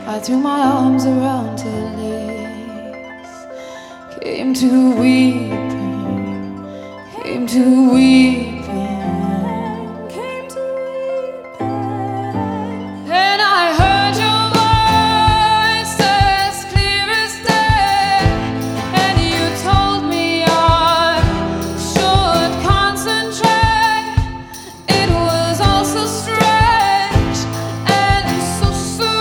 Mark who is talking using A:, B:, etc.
A: I threw my arms around her legs, came to weeping, came to weep.